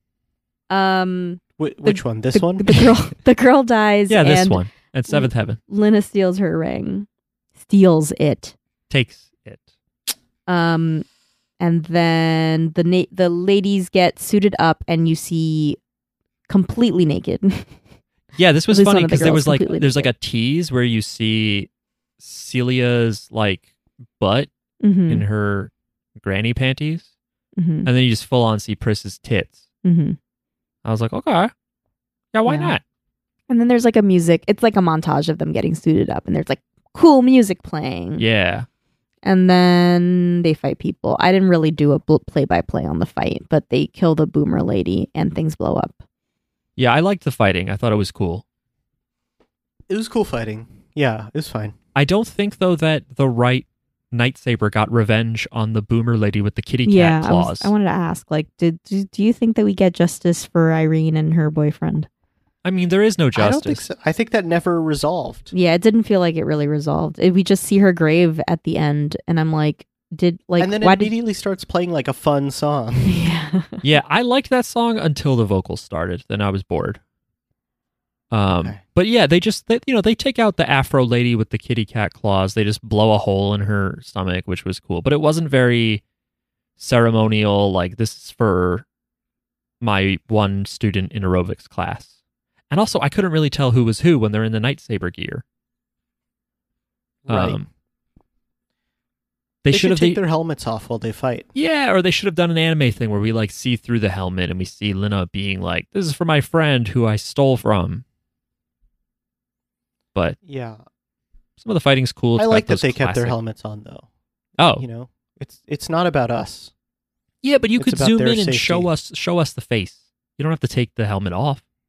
Which one? This one? The girl dies. Yeah, this and one. At Seventh Heaven. Lena steals her ring. Steals it. Takes it. And then the ladies get suited up, and you see completely naked. Yeah, this was At least funny one of the because there girls was like completely there's like a naked. tease where you see Celia's like butt Mm-hmm. in her granny panties, Mm-hmm. and then you just full on see Pris's tits. Mm-hmm. I was like, okay, yeah, why Yeah. not? And then there's like a music. It's like a montage of them getting suited up, and there's like cool music playing. Yeah, And then they fight people. I didn't really do a play-by-play on the fight, but they kill the boomer lady, and things blow up. yeah, I liked the fighting. I thought it was cool. It was cool fighting. Yeah, it was fine. I don't think though that the right lightsaber got revenge on the boomer lady with the kitty cat claws. I wanted to ask, like, do you think that we get justice for Irene and her boyfriend? I mean, there is no justice. I don't think so. I think that never resolved. Yeah, it didn't feel like it really resolved. We just see her grave at the end, and I'm like, And then why it immediately starts playing like a fun song. Yeah. Yeah, I liked that song until the vocals started. Then I was bored. Okay. But yeah, they take out the Afro lady with the kitty cat claws. They just blow a hole in her stomach, which was cool. But it wasn't very ceremonial. Like, this is for my one student in aerobics class. And also, I couldn't really tell who was who when they're in the lightsaber gear. Right. They They should have take their helmets off while they fight. Yeah, or they should have done an anime thing where we like see through the helmet and we see Lena being like, "This is for my friend who I stole from." But Yeah. some of the fighting's cool. It's I got like that those they kept their classic- helmets on though. Oh, You know, it's not about us. yeah, but you it's could about zoom their in and safety. show us the face. You don't have to take the helmet off.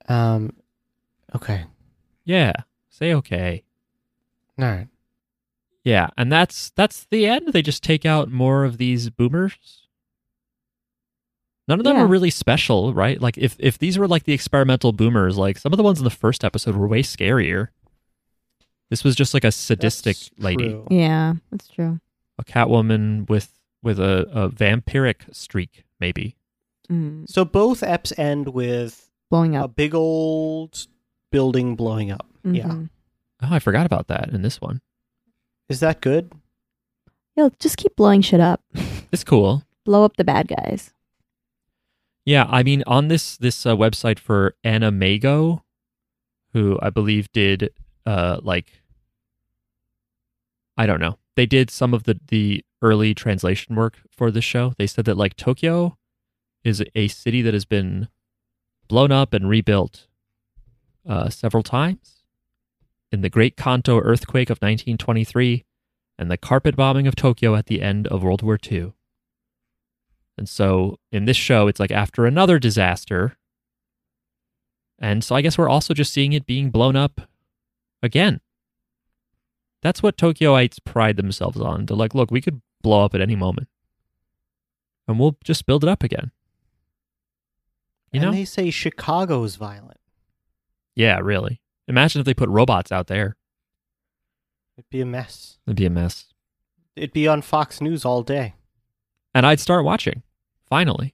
Okay. Yeah, say okay. All right. Yeah, and that's the end. They just take out more of these boomers. None of them Yeah. are really special, right? Like if these were like the experimental boomers, like some of the ones in the first episode were way scarier. This was just like a sadistic That's lady, true. Yeah, that's true. a Catwoman with a vampiric streak, maybe. Mm. So both eps end with Blowing a up. big old building blowing up. Yeah. Mhm. Oh, I forgot about that in this one. Is that good? Yeah, just keep blowing shit up. It's cool. Blow up the bad guys. Yeah, I mean, on this website for Animago, who I believe did like, I don't know, they did some of the early translation work for this show. They said that like Tokyo is a city that has been blown up and rebuilt several times in the Great Kanto earthquake of 1923 and the carpet bombing of Tokyo at the end of World War II. And so in this show, it's like after another disaster. And so I guess we're also just seeing it being blown up again. That's what Tokyoites pride themselves on. They're like, look, we could blow up at any moment. And we'll just build it up again. You know? And they say Chicago's violent. Yeah, really. Imagine if they put robots out there. It'd be a mess. It'd be a mess. It'd be on Fox News all day. And I'd start watching. Finally.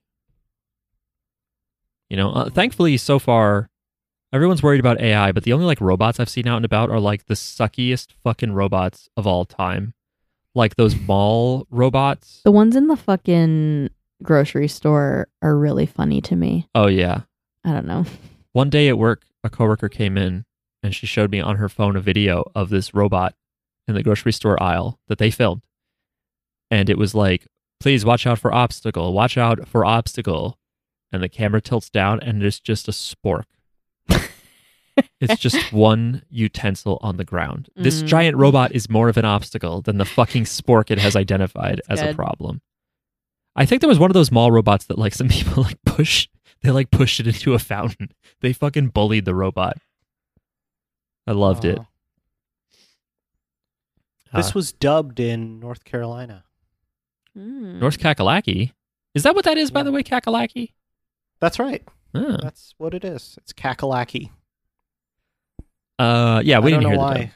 You know, thankfully, so far, everyone's worried about AI, but the only like robots I've seen out and about are like the suckiest fucking robots of all time. Like those mall robots. The ones in the fucking grocery store are really funny to me. Oh, yeah. I don't know. One day at work, a coworker came in and she showed me on her phone a video of this robot in the grocery store aisle that they filmed. And it was like, please watch out for obstacle, watch out for obstacle. And the camera tilts down and it's just a spork. It's just one utensil on the ground. This giant robot is more of an obstacle than the fucking spork it has identified as a good. problem. I think there was one of those mall robots that like some people like pushed it into a fountain. They fucking bullied the robot. I loved it. This was dubbed in North Carolina. North Kakalaki. Is that what that is, by Yeah. the way, Kakalaki? That's right. Oh. That's what it is. It's Kakalaki. Yeah, we I didn't don't hear know the why. dub.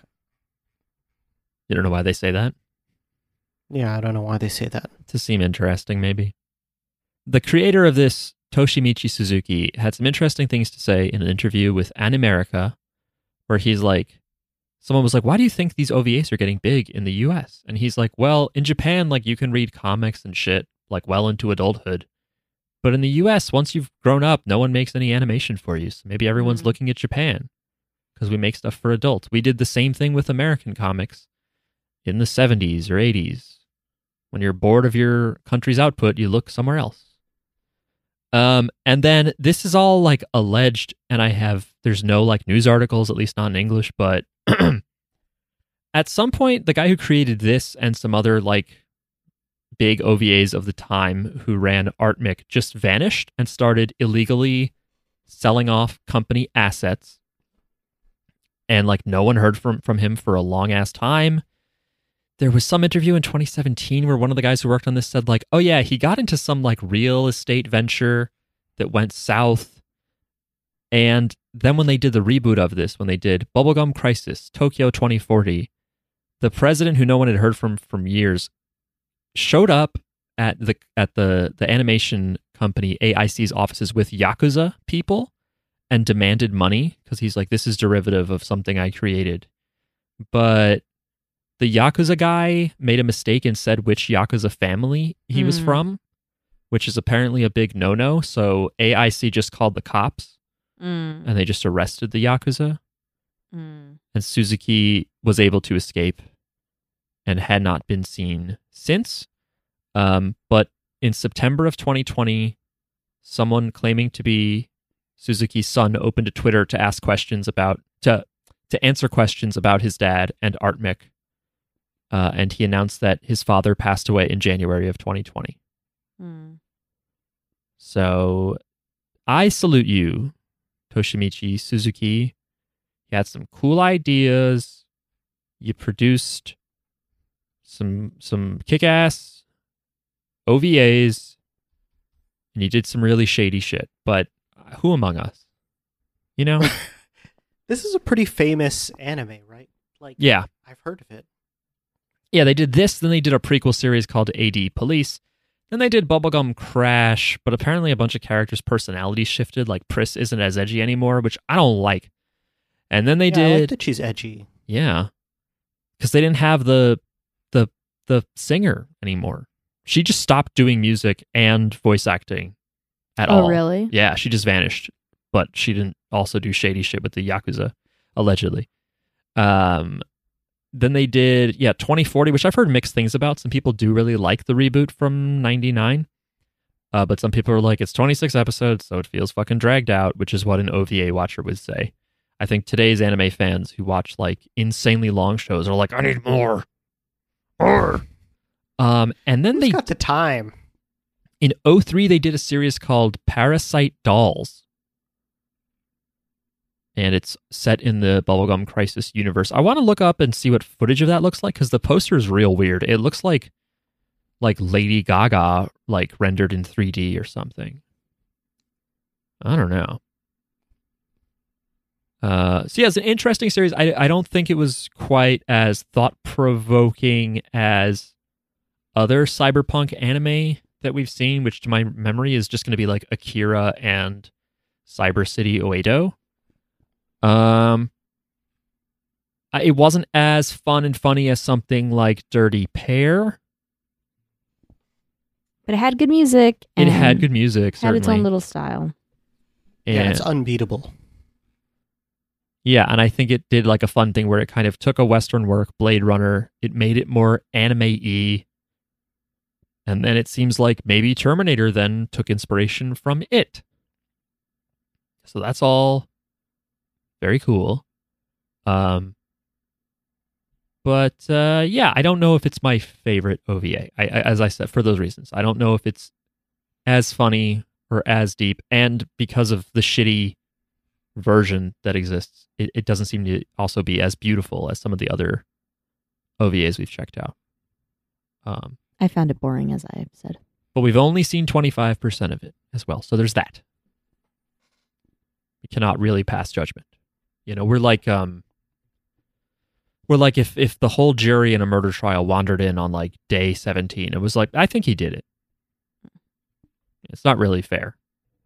You don't know why they say that? Yeah, I don't know why they say that. To seem interesting, maybe. The creator of this, Toshimichi Suzuki, had some interesting things to say in an interview with Animerica, where he's like, someone was like, why do you think these OVAs are getting big in the US? And he's like, well, in Japan, like you can read comics and shit, like well into adulthood. But in the US, once you've grown up, no one makes any animation for you. So maybe everyone's looking at Japan because we make stuff for adults. We did the same thing with American comics in the 70s or 80s. When you're bored of your country's output, you look somewhere else. And then this is all like alleged, and there's no like news articles, at least not in English, but at some point, the guy who created this and some other like big OVAs of the time who ran Artmic just vanished and started illegally selling off company assets. And like no one heard from him for a long ass time. There was some interview in 2017 where one of the guys who worked on this said like, oh yeah, he got into some like real estate venture that went south. And then when they did the reboot of this, when they did Bubblegum Crisis, Tokyo 2040, the president, who no one had heard from years, showed up at the animation company AIC's offices with Yakuza people and demanded money because he's like, this is derivative of something I created. But the Yakuza guy made a mistake and said which Yakuza family he was from, which is apparently a big no-no. So AIC just called the cops and they just arrested the Yakuza. And Suzuki was able to escape and had not been seen since. But in September of 2020, someone claiming to be Suzuki's son opened a Twitter to ask questions to answer questions about his dad and Artmic. And he announced that his father passed away in January of 2020. So I salute you, Toshimichi Suzuki. He had some cool ideas. You produced some kick-ass OVAs, and you did some really shady shit. But who among us? You know? This is a pretty famous anime, right? Like, Yeah. I've heard of it. Yeah, they did this, then they did a prequel series called AD Police. Then they did Bubblegum Crash, but apparently a bunch of characters' personalities shifted, like Pris isn't as edgy anymore, which I don't like. And then they I did... like that she's edgy. Yeah. Because they didn't have the singer anymore. She just stopped doing music and voice acting at all. Oh, really? Yeah, she just vanished. But she didn't also do shady shit with the Yakuza, allegedly. Then they did, 2040, which I've heard mixed things about. Some people do really like the reboot from 99. But some people are like, it's 26 episodes, so it feels fucking dragged out, which is what an OVA watcher would say. I think today's anime fans who watch like insanely long shows are like, I need more. And then Who's they got the time? in 2003 they did a series called Parasite Dolls. And it's set in the Bubblegum Crisis universe. I want to look up and see what footage of that looks like because the poster is real weird. It looks like Lady Gaga like rendered in 3D or something. I don't know. So yeah, it's an interesting series. I don't think it was quite as thought-provoking as other cyberpunk anime that we've seen, which to my memory is just going to be like Akira and Cyber City Oedo. It wasn't as fun and funny as something like Dirty Pair. But it had good music. It had good music, certainly. Had its own little style. Yeah, it's unbeatable. Yeah, and I think it did like a fun thing where it kind of took a Western work, Blade Runner, it made it more anime-y, and then it seems like maybe Terminator then took inspiration from it. So that's all very cool. But I don't know if it's my favorite OVA. I as I said, for those reasons. I don't know if it's as funny or as deep, and because of the shitty version that exists, it doesn't seem to also be as beautiful as some of the other OVAs we've checked out. I found it boring, as I said. But we've only seen 25% of it as well, so there's that. We cannot really pass judgment. You know, we're like if the whole jury in a murder trial wandered in on like day 17, it was like, I think he did it. It's not really fair.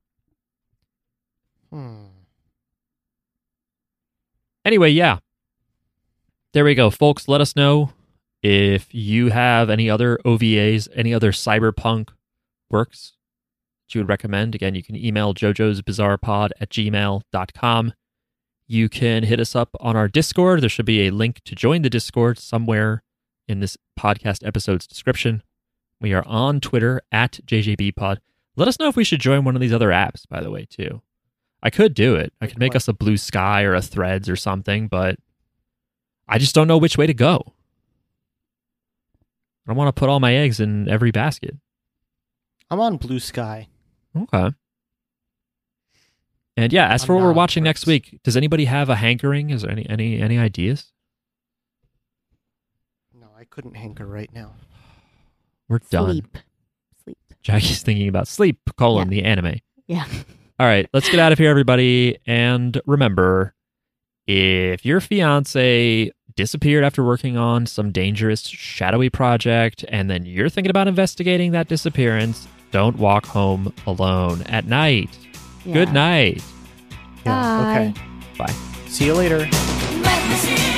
Anyway, yeah. There we go, folks. Let us know if you have any other OVAs, any other cyberpunk works that you would recommend. Again, you can email jojosbizarrepod@gmail.com. You can hit us up on our Discord. There should be a link to join the Discord somewhere in this podcast episode's description. We are on Twitter @JJBpod. Let us know if we should join one of these other apps, by the way, too. I could do it. I could make us a Blue Sky or a Threads or something, but I just don't know which way to go. I don't want to put all my eggs in every basket. I'm on Blue Sky. Okay. And yeah, as for what we're watching next week, does anybody have a hankering? Is there any ideas? No, I couldn't hanker right now. We're done. Sleep. Jackie's thinking about sleep, the anime. Yeah. All right, let's get out of here, everybody. And remember, if your fiance disappeared after working on some dangerous, shadowy project, and then you're thinking about investigating that disappearance, don't walk home alone at night. Yeah. Good night. Yeah, Bye. okay. Bye. See you later. Let me see